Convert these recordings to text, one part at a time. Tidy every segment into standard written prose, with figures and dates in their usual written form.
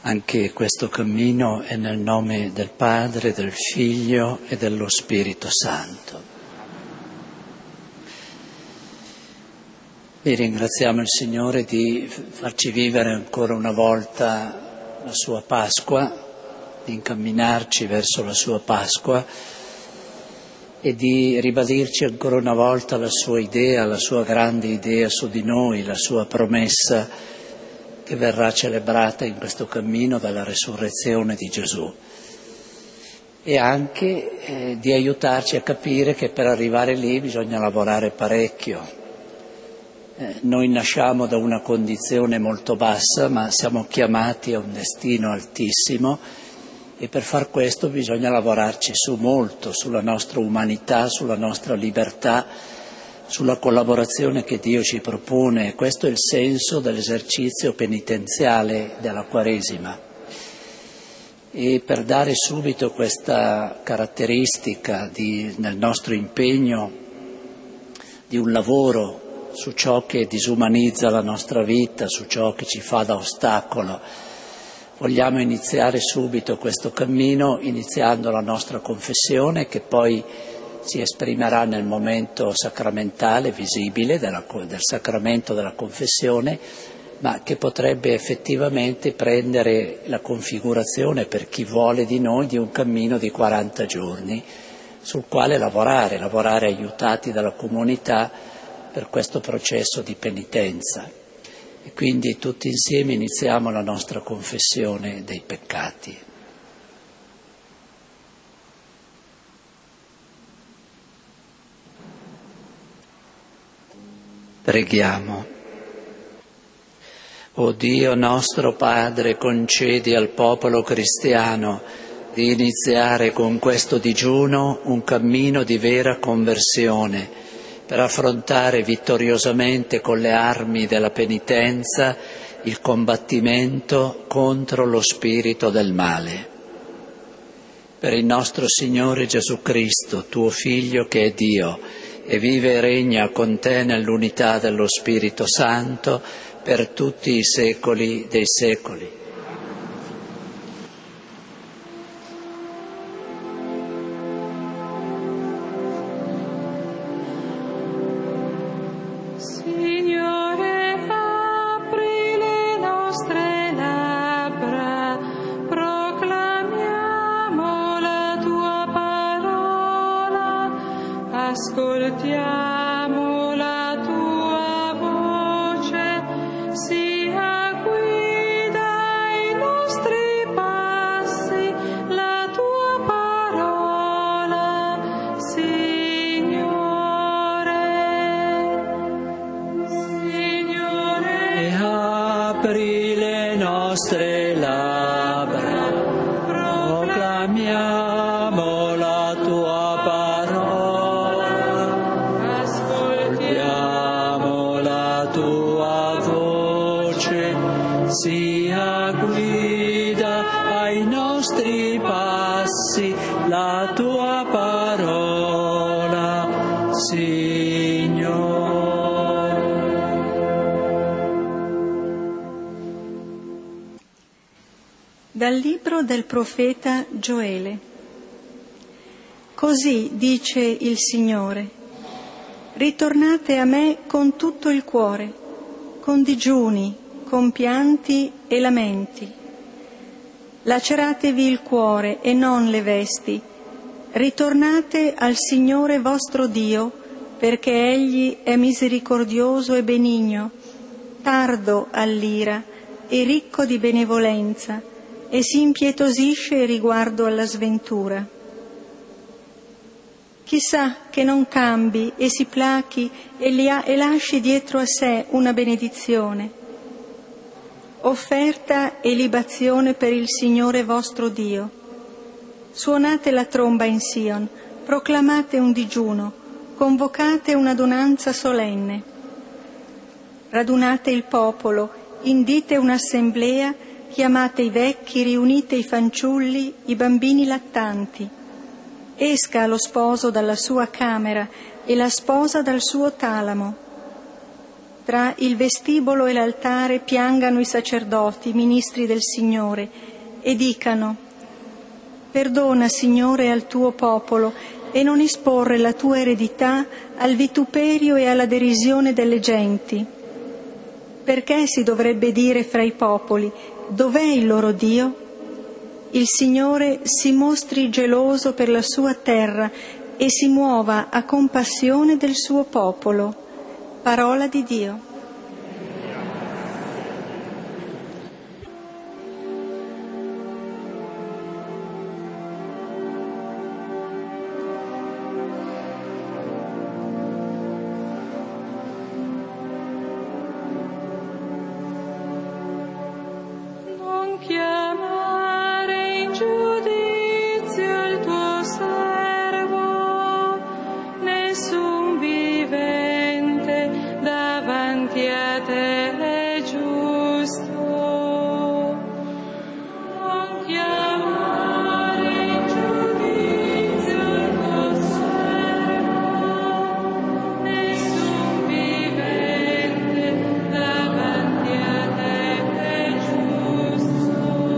Anche questo cammino è nel nome del Padre, del Figlio e dello Spirito Santo. E ringraziamo il Signore di farci vivere ancora una volta la sua Pasqua, di incamminarci verso la sua Pasqua e di ribadirci ancora una volta la sua idea, la sua grande idea su di noi, la sua promessa che verrà celebrata in questo cammino dalla resurrezione di Gesù. E anche di aiutarci a capire che per arrivare lì bisogna lavorare parecchio. Noi nasciamo da una condizione molto bassa, ma siamo chiamati a un destino altissimo e per far questo bisogna lavorarci su molto, sulla nostra umanità, sulla nostra libertà, sulla collaborazione che Dio ci propone. Questo è il senso dell'esercizio penitenziale della Quaresima. E per dare subito questa caratteristica nel nostro impegno di un lavoro su ciò che disumanizza la nostra vita, su ciò che ci fa da ostacolo, vogliamo iniziare subito questo cammino iniziando la nostra confessione, che poi si esprimerà nel momento sacramentale, visibile del sacramento della confessione, ma che potrebbe effettivamente prendere la configurazione per chi vuole di noi di un cammino di 40 giorni sul quale lavorare aiutati dalla comunità per questo processo di penitenza. E quindi tutti insieme iniziamo la nostra confessione dei peccati. Preghiamo. O Dio nostro Padre, concedi al popolo cristiano di iniziare con questo digiuno un cammino di vera conversione per affrontare vittoriosamente con le armi della penitenza il combattimento contro lo spirito del male. Per il nostro Signore Gesù Cristo, tuo Figlio che è Dio, e vive e regna con te nell'unità dello Spirito Santo per tutti i secoli dei secoli. Ascoltiamo la tua voce, sia guida ai nostri passi, la tua parola, Signore. Signore, apri le nostre labbra, proclamiamo la tua parola. Sia guida ai nostri passi, la tua parola, Signore. Dal libro del profeta Gioele. Così dice il Signore: ritornate a me con tutto il cuore, con digiuni, con pianti e lamenti. Laceratevi il cuore e non le vesti. Ritornate al Signore vostro Dio, perché Egli è misericordioso e benigno, tardo all'ira e ricco di benevolenza, e si impietosisce riguardo alla sventura. Chissà che non cambi e si plachi e lasci dietro a sé una benedizione. Offerta e libazione per il Signore vostro Dio. Suonate la tromba in Sion, proclamate un digiuno, convocate un'adunanza solenne. Radunate il popolo, indite un'assemblea, chiamate i vecchi, riunite i fanciulli, i bambini lattanti. Esca lo sposo dalla sua camera e la sposa dal suo talamo. Tra il vestibolo e l'altare piangano i sacerdoti, ministri del Signore, e dicano: perdona, Signore, al tuo popolo e non esporre la tua eredità al vituperio e alla derisione delle genti. Perché si dovrebbe dire fra i popoli: dov'è il loro Dio? Il Signore si mostri geloso per la sua terra e si muova a compassione del suo popolo. Parola di Dio. Non chiamare in giudizio il tuo servo, nessun vivente davanti a te è giusto. Non chiamare in giudizio il tuo servo, nessun vivente davanti a te è giusto.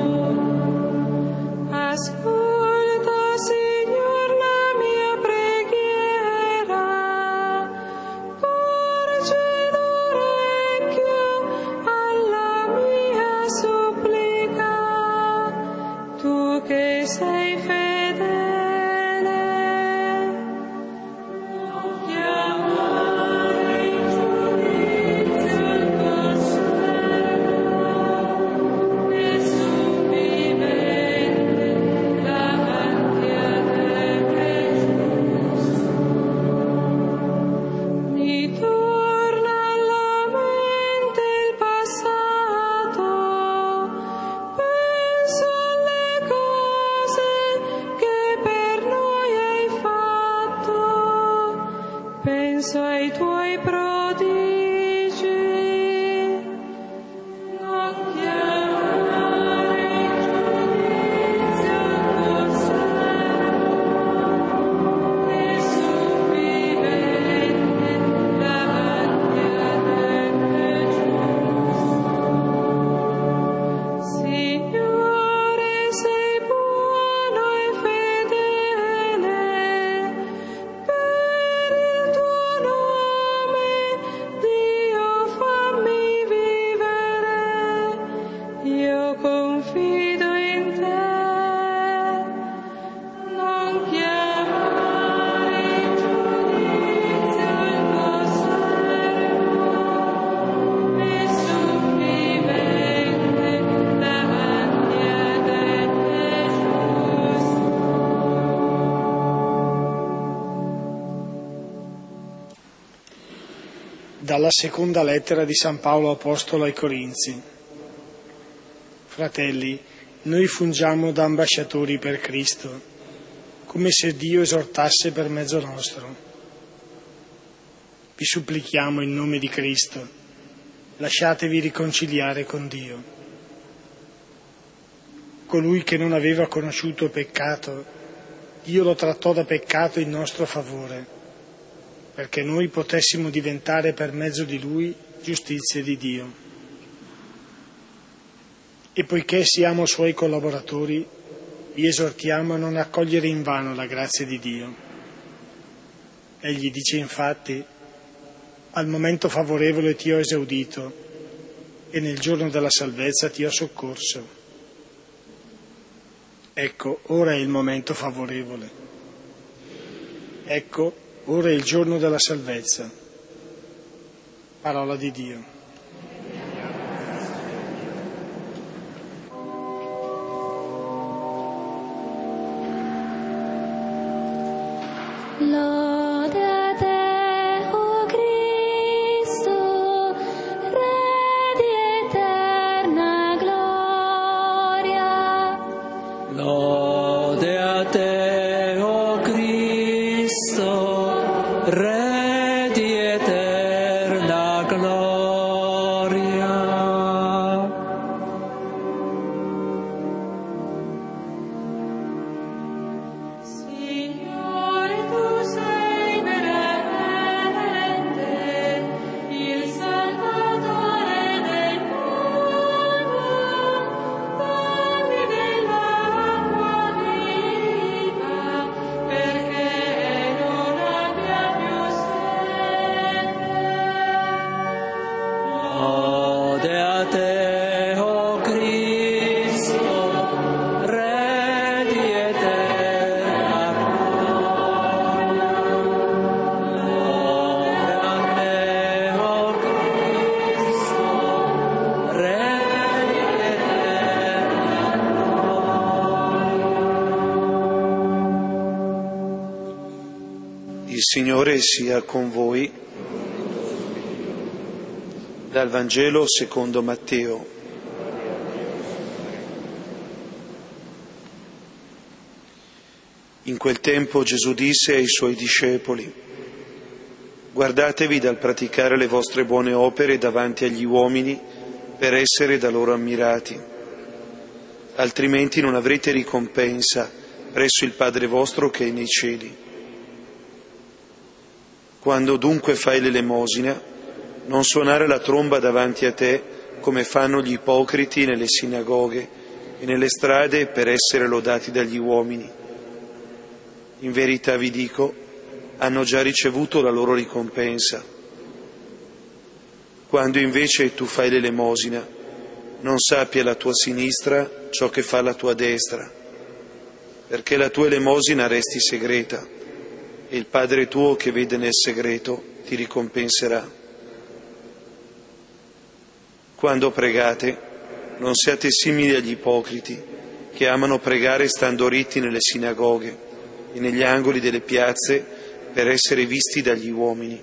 Ascolta, Signor, la mia preghiera, porgi l'orecchio alla mia supplica, tu che sei fedele. Non chiamare in giudizio il tuo servo, nessun vivente davanti a te è giusto. Mi torna alla mente il passato, penso alle cose che per noi hai fatto, penso ai tuoi prodigi. Non chiamare in giudizio il tuo servo, nessun vivente davanti a te è giusto. Signore, sei buono e fedele, per il tuo nome, Dio, fammi vivere, io confido in te. Non chiamare in giudizio il tuo servo, nessun vivente davanti a te è giusto. Dalla seconda lettera di San Paolo Apostolo ai Corinzi. Fratelli, noi fungiamo da ambasciatori per Cristo, come se Dio esortasse per mezzo nostro. Vi supplichiamo in nome di Cristo, lasciatevi riconciliare con Dio. Colui che non aveva conosciuto peccato, Dio lo trattò da peccato in nostro favore, perché noi potessimo diventare per mezzo di Lui giustizia di Dio. E poiché siamo Suoi collaboratori, vi esortiamo a non accogliere invano la grazia di Dio. Egli dice infatti: al momento favorevole ti ho esaudito e nel giorno della salvezza ti ho soccorso. Ecco, ora è il momento favorevole. Ecco, ora è il giorno della salvezza. Parola di Dio. Lode a te, o Cristo, Re di eterna gloria. Lode a te, o Cristo, Re di eterna gloria. Signore sia con voi. Dal Vangelo secondo Matteo. In quel tempo Gesù disse ai suoi discepoli: guardatevi dal praticare le vostre buone opere davanti agli uomini per essere da loro ammirati, altrimenti non avrete ricompensa presso il Padre vostro che è nei cieli. Quando dunque fai l'elemosina, non suonare la tromba davanti a te come fanno gli ipocriti nelle sinagoghe e nelle strade per essere lodati dagli uomini. In verità vi dico, hanno già ricevuto la loro ricompensa. Quando invece tu fai l'elemosina, non sappi alla tua sinistra ciò che fa la tua destra, perché la tua elemosina resti segreta e il Padre tuo che vede nel segreto ti ricompenserà. Quando pregate, non siate simili agli ipocriti, che amano pregare stando ritti nelle sinagoghe e negli angoli delle piazze per essere visti dagli uomini.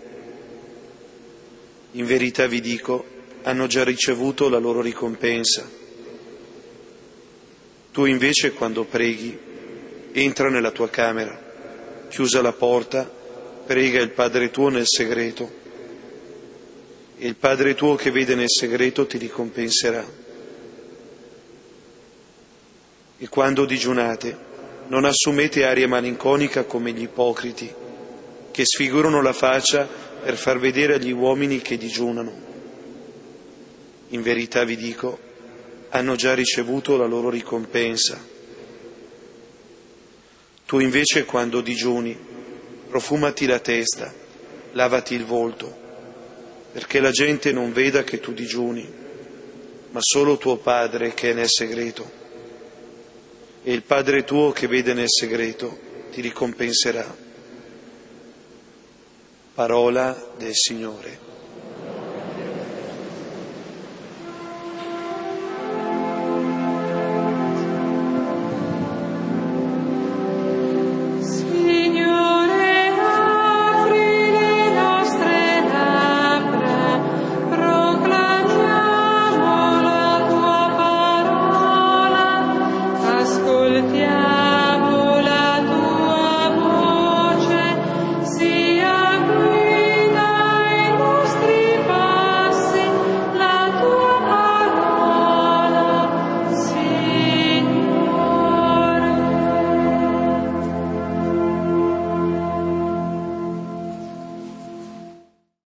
In verità vi dico, hanno già ricevuto la loro ricompensa. Tu invece, quando preghi, entra nella tua camera, chiusa la porta, prega il Padre tuo nel segreto, e il Padre tuo che vede nel segreto ti ricompenserà. E quando digiunate, non assumete aria malinconica come gli ipocriti, che sfigurano la faccia per far vedere agli uomini che digiunano. In verità vi dico, hanno già ricevuto la loro ricompensa. Tu invece, quando digiuni, profumati la testa, lavati il volto, perché la gente non veda che tu digiuni, ma solo tuo Padre che è nel segreto. E il Padre tuo che vede nel segreto ti ricompenserà. Parola del Signore.